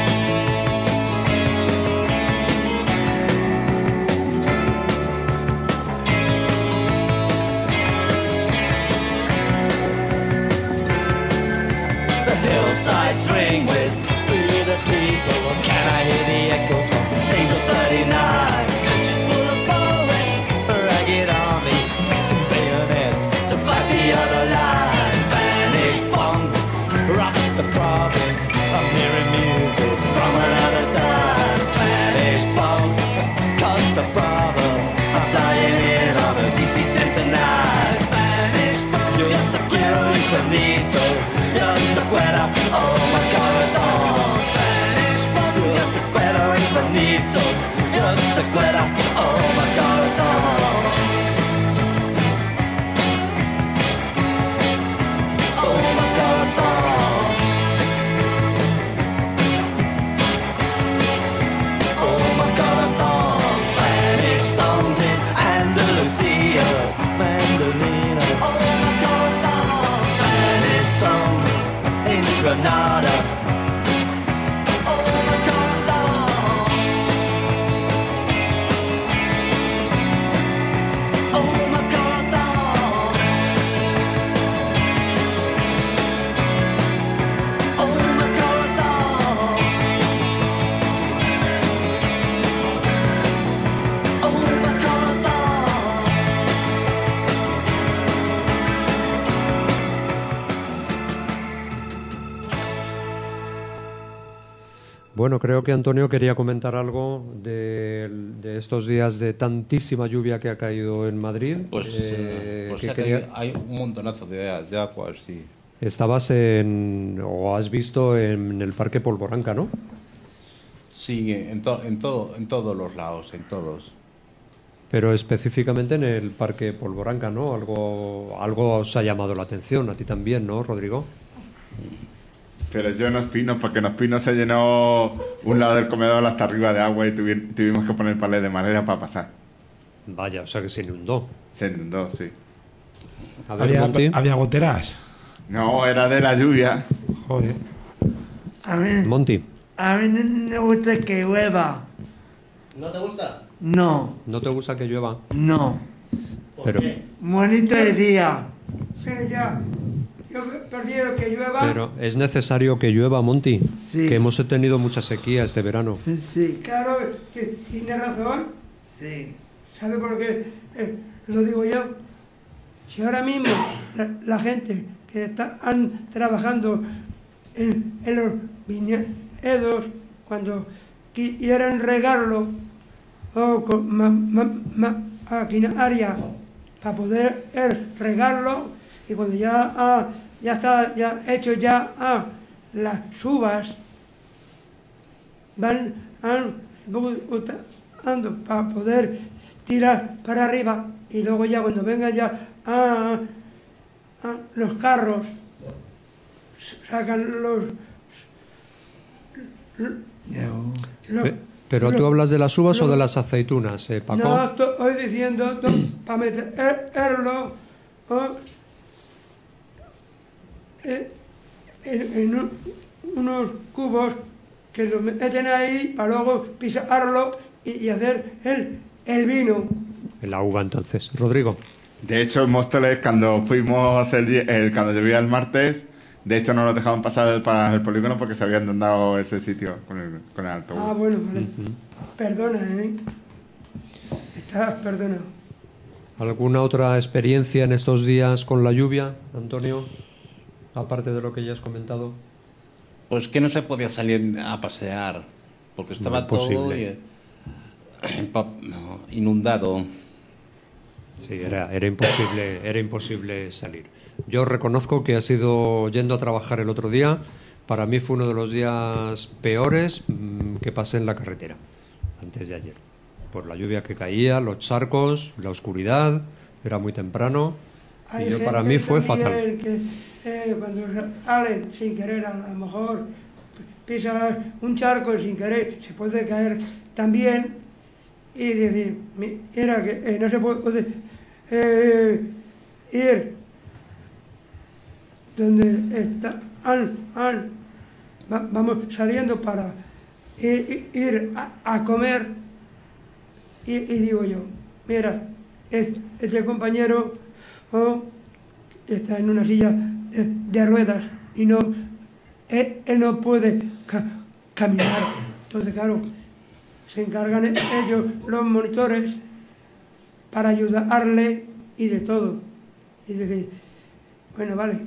The hillsides ring with free the people. Can I hear the echoes from days of thirty-nine? Trenches full of bowling, a ragged army, fixing bayonets to fight the other line. Spanish bombs rock the province. I'm hearing music from another time. Spanish bombs cause the problem. I'm flying in on a D C ten tonight. Spanish bombs, just a quiero infinito. Just a cuera, oh my corazón. Spanish bombs, just a cuero infinito. Just a cuera, oh my corazón. Oh my corazón. Oh my corazón. Spanish songs in Andalusia, mandolina. Oh my corazón. Spanish songs in Granada. Oh my corazón. Oh my corazón. Oh my corazón. Oh my corazón. Bueno, creo que Antonio quería comentar algo de, de estos días de tantísima lluvia que ha caído en Madrid. Pues, Eh, eh, pues que ha quería- caído- hay un montonazo de, de agua, sí. Estabas en, o has visto en el Parque Polvoranca, ¿no? Sí, en, to- en, todo, en todos los lados, en todos. Pero específicamente en el Parque Polvoranca, ¿no? Algo, algo os ha llamado la atención, a ti también, ¿no, Rodrigo? Pero yo en Los Pinos, porque en Los Pinos se llenó un lado del comedor hasta arriba de agua y tuvi- tuvimos que poner palés de madera para pasar. Vaya, o sea que se inundó. Se inundó, sí. A ver, Había, Monty. había goteras. No, era de la lluvia. Joder. A mí, Monty, a mí no me gusta que llueva. ¿No te gusta? No, ¿no te gusta que llueva? no. ¿Por Pero- qué? Bonito el día. Sí, ya. Yo prefiero que llueva. Pero es necesario que llueva, Monty. Sí. Que hemos tenido mucha sequía este verano. Sí, sí, Claro que tiene razón. sí. ¿Sabe por qué eh, lo digo yo? Si ahora mismo la, la gente que están trabajando en, en los viñedos, cuando quieran regarlo o con ma, ma- ma- maquinaria para poder er, regarlo, y cuando ya, ah, ya está ya hecho ya ah, las uvas, van an- buscando para poder tirar para arriba, y luego ya cuando vengan ya ah, ah, los carros, sacan los, Yo- los- Pe- Pero tú los- hablas de las uvas o los- de las aceitunas, eh, Paco. no, estoy diciendo para meterlo oh, eh, en, en un- unos cubos que lo meten ahí para luego pisarlo y, y hacer el, el vino. La uva, entonces. Rodrigo. De hecho, en Móstoles, cuando fuimos el, día- el- cuando llovía el martes, de hecho no nos dejaban pasar para el polígono porque se habían dado ese sitio con el, con el autobús. Ah, bueno, vale. Perdona, ¿eh? Estás perdonado. ¿Alguna otra experiencia en estos días con la lluvia, Antonio? Aparte de lo que ya has comentado. Pues que no se podía salir a pasear, porque estaba todo Imposible. eh, empa- no, inundado. Sí, era, era imposible, era imposible salir. Yo reconozco que ha sido yendo a trabajar el otro día. Para mí fue uno de los días peores mm, que pasé en la carretera, antes de ayer. Por la lluvia que caía, los charcos, la oscuridad, era muy temprano. Hay Y yo, para gente mí fue también fatal. que eh, cuando salen sin querer, a lo mejor pisas un charco y sin querer se puede caer también, y decir, mira que eh, no se puede eh, ir donde está, an, an, va- vamos saliendo para ir, ir a, a comer, y, y digo yo, mira, es- este compañero oh, está en una silla de, de ruedas y no, él, él no puede ca- caminar. Entonces, claro, se encargan ellos, los monitores, para ayudarle y de todo. Y decir, bueno, vale,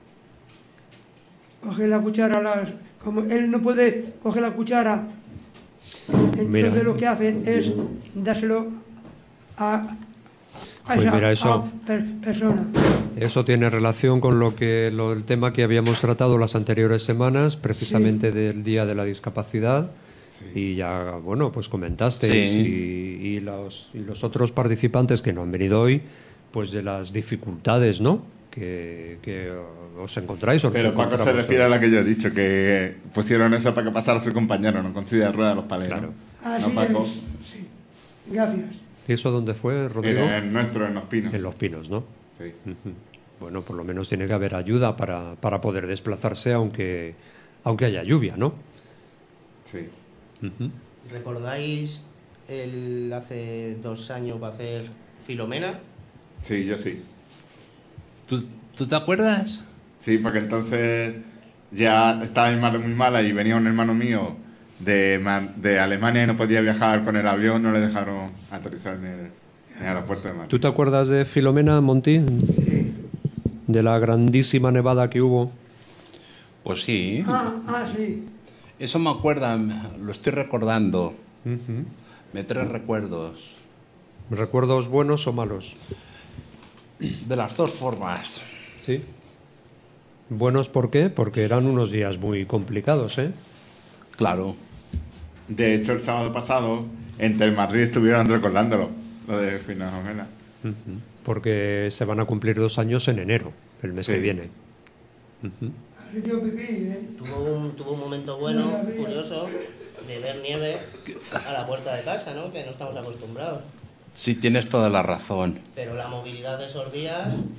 coge la cuchara, las, como él no puede coger la cuchara, entonces Mira. lo que hacen es dárselo a, a Pues esa mira, eso- a per- persona. Eso tiene relación con lo que lo- el tema que habíamos tratado las anteriores semanas, precisamente del Día de la Discapacidad. Y ya, bueno, pues comentasteis Sí. y, y los, y los otros participantes que no han venido hoy, pues de las dificultades, ¿no? Que, que os encontráis o nos Pero Paco se encontramos refiere a todos. la que yo he dicho, que pusieron eso para que pasara su compañero, no con silla de ruedas los paleros. Claro. Así ¿No, Paco? es, sí. Gracias. ¿Y eso dónde fue, Rodrigo? En el nuestro, en los pinos. En Los Pinos, ¿no? Sí. Ujú. Bueno, por lo menos tiene que haber ayuda para, para poder desplazarse aunque, aunque haya lluvia, ¿no? Sí. Ujú. ¿Recordáis el hace dos años para hacer Filomena? Sí, yo sí. ¿Tú, ¿Tú te acuerdas? Sí, porque entonces ya estaba mi madre muy mala y venía un hermano mío de, Ma- de Alemania y no podía viajar con el avión, no le dejaron aterrizar en el, en el aeropuerto de Madrid. ¿Tú te acuerdas de Filomena, Monty? De la grandísima nevada que hubo. Pues sí. Ah, ah, sí. Eso me acuerda, lo estoy recordando. Ujú. Me trae recuerdos. ¿Recuerdos buenos o malos? De las dos formas. Sí. ¿Buenos por qué? Porque eran unos días muy complicados, ¿eh? Claro. De hecho, el sábado pasado, entre el Madrid estuvieron recordándolo, lo de Filomena. Ujú. Porque se van a cumplir dos años en enero, el mes Sí. que viene. Ujú. Así yo viví, ¿eh? Tuvo un, tuvo un momento bueno, curioso, de ver nieve a la puerta de casa, ¿no? Que no estamos acostumbrados. Sí, tienes toda la razón. Pero la movilidad de esos días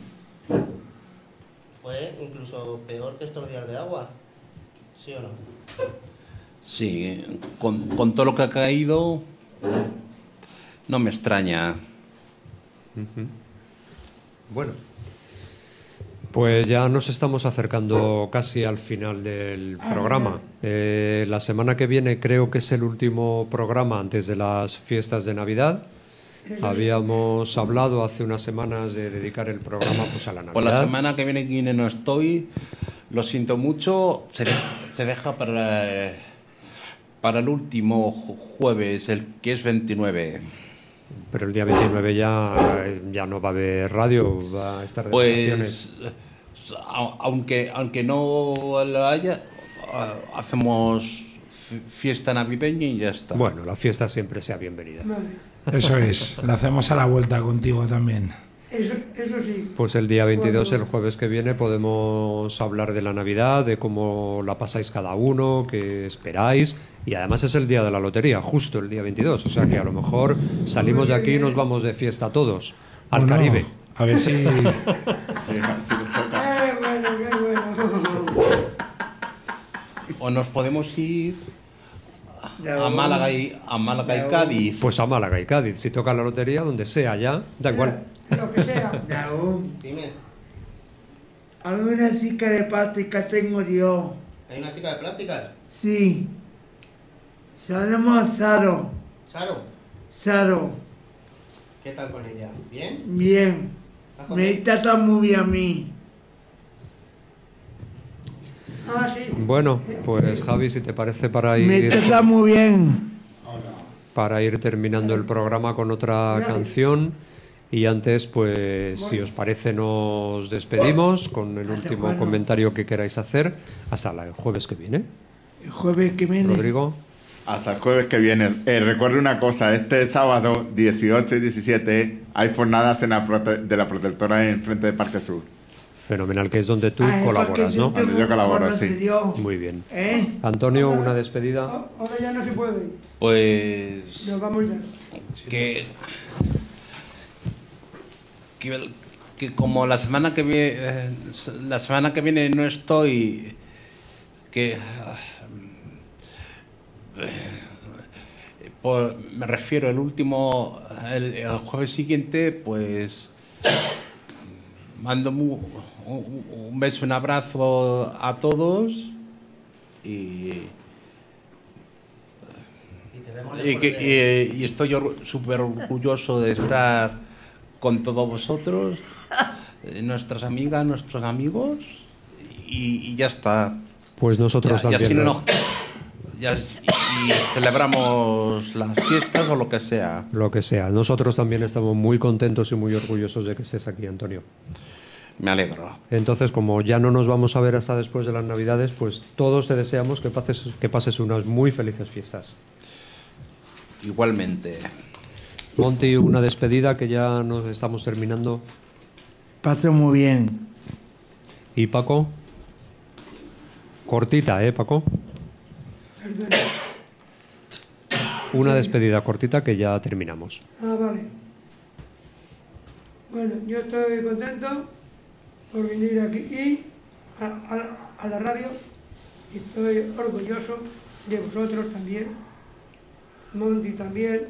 Fue incluso peor que estos días de agua. ¿Sí o no? Sí, con, con todo lo que ha caído, no me extraña. Ujú. Bueno, pues ya nos estamos acercando casi al final del programa. Eh, la semana que viene creo que es el último programa antes de las fiestas de Navidad. Habíamos hablado hace unas semanas de dedicar el programa pues, a la Navidad. Por la semana que viene, viene no estoy, lo siento mucho, se, de- se deja para, para el último ju- jueves, el que es veintinueve. Pero el día veintinueve ya, ya no va a haber radio, va a estar de vacaciones. Pues, a- aunque, aunque no lo haya, ah, hacemos fi- fiesta navideña y ya está. Bueno, la fiesta siempre sea bienvenida. Vale. Eso es, la hacemos a la vuelta contigo también. Eso, eso sí. Pues el día veintidós, Cuando- el jueves que viene, podemos hablar de la Navidad, de cómo la pasáis cada uno, qué esperáis. Y además es el día de la lotería, justo el día veintidós. O sea que a lo mejor salimos de aquí y nos vamos de fiesta todos, al Bueno, Caribe. A ver si. Sí, si nos toca. ¡Qué bueno, qué bueno! O nos podemos ir a Málaga y, a Málaga y Cádiz. Pues a Málaga y Cádiz, si toca la lotería, donde sea ya, da igual. Lo que sea. Raúl, Dime, alguna chica de práctica tengo yo. ¿hay una chica de prácticas? Sí. Se llama Saro. Charo, Saro. ¿qué tal con ella? ¿Bien? Bien. ¿Estás Me contenta? trata muy bien a mí. Ah, sí. Bueno, pues Javi, si te parece para Me ir, trata muy bien. para ir terminando el programa con otra canción. Y antes, pues si os parece, nos despedimos con el último bueno. comentario que queráis hacer. Hasta la- el jueves que viene. El jueves que viene. Rodrigo. Hasta el jueves que viene. Eh, recuerde una cosa, este sábado dieciocho y diecisiete hay jornadas en la prote- de la protectora en frente de Parque Sur. Fenomenal, que es donde tú Ah, es colaboras, porque ¿no? tengo Donde yo colaboro, conocer sí. yo. Muy bien. ¿Eh? Antonio, una despedida. Ah, Ahora ya no se puede. Pues Nos vamos ya. que, que, que como la semana que viene la semana que viene no estoy, que ah, eh, por- me refiero el último el, el jueves siguiente, pues mando mu- un, un beso, un abrazo a todos y Y te vemos Y, después que- de- y- y estoy or- súper orgulloso de estar con todos vosotros, eh, nuestras amigas, nuestros amigos, y, y ya está. Pues nosotros Ya- y así también. no nos- ya- y celebramos las fiestas o lo que sea. Lo que sea. Nosotros también estamos muy contentos y muy orgullosos de que estés aquí, Antonio. Me alegro. Entonces, como ya no nos vamos a ver hasta después de las Navidades, pues todos te deseamos que pases, que pases unas muy felices fiestas. Igualmente. Monty, una despedida que ya nos estamos terminando. Paso muy bien. ¿Y Paco? Cortita, ¿eh, Paco? Perdona. Una despedida cortita que ya terminamos. Ah, vale. Bueno, yo estoy contento por venir aquí a, a- a la radio y estoy orgulloso de vosotros también, Monty también.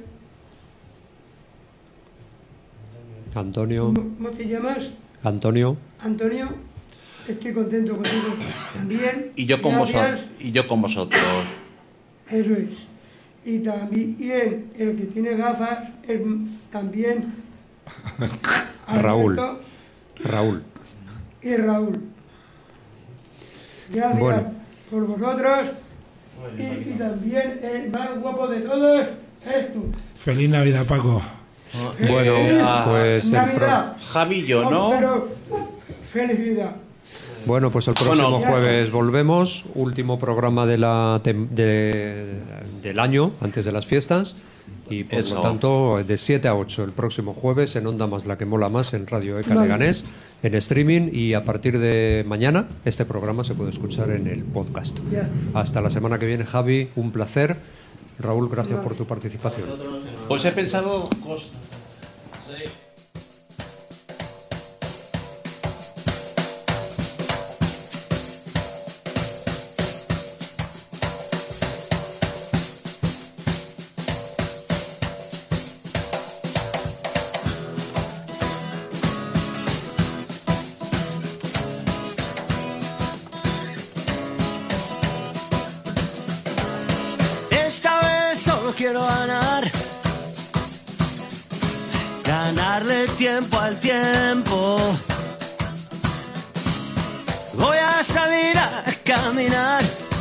Antonio, ¿Cómo te llamas? Antonio, Antonio, estoy contento contigo también. Y yo con Gracias. vosotros. Y yo con vosotros. Eso es. Y también el que tiene gafas es también Raúl. Alberto Raúl. y Raúl. Gracias Bueno. por vosotros. Y, y también el más guapo de todos es tú. Feliz Navidad, Paco. Bueno, Ah, pues el pro- Navidad. Javillo, ¿no? Pero felicidad. Bueno, pues el próximo Bueno. jueves volvemos, último programa de la tem- de- del año, antes de las fiestas, y por Eso. lo tanto de siete a ocho el próximo jueves en Onda Más, la que mola más, en Radio Eca Vale. Leganés, en streaming, y a partir de mañana este programa se puede escuchar en el podcast. Ya. Hasta la semana que viene, Javi, un placer. Raúl, gracias por tu participación. Pues he pensado cosas. Sí. solo quiero ganar. Ganarle tiempo al tiempo. Voy a salir a caminar.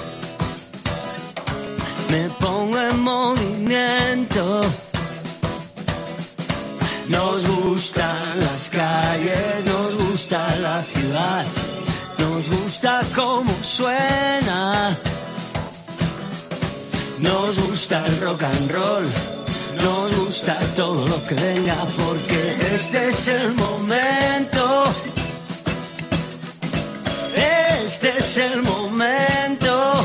Me pongo en movimiento. Nos gustan las calles, nos gusta la ciudad, nos gusta cómo suena. Nos gusta el rock and roll, nos gusta todo lo que venga, porque este es el momento. Este es el momento.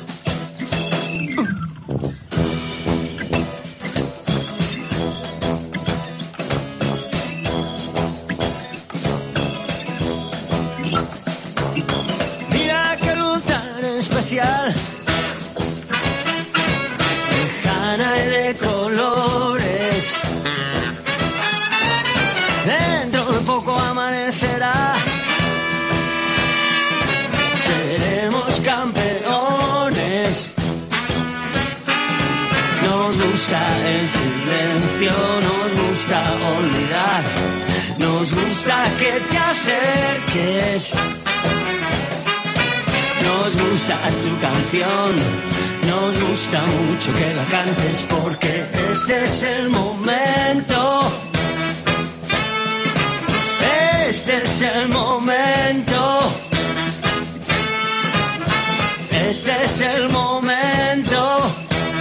Mira qué luz tan especial, lejana y de colores. Dentro de poco amanecerá. Seremos campeones. Nos gusta el silencio, nos gusta olvidar, nos gusta que te acerques. Nos gusta tu canción, nos gusta mucho que la cantes, porque este es el momento. Este es el momento. Este es el momento.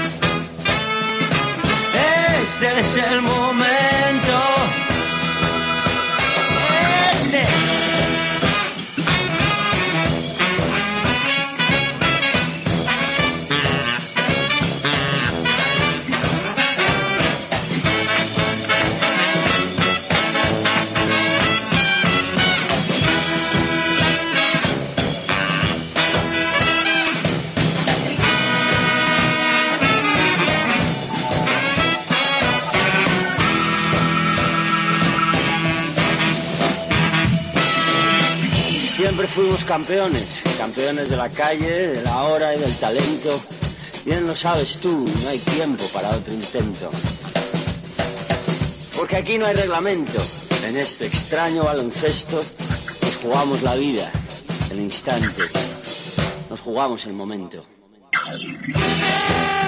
Este es el momento. Este. Siempre fuimos campeones, campeones de la calle, de la hora y del talento. Bien lo sabes tú, no hay tiempo para otro intento. Porque aquí no hay reglamento. En este extraño baloncesto nos jugamos la vida, el instante. Nos jugamos el momento.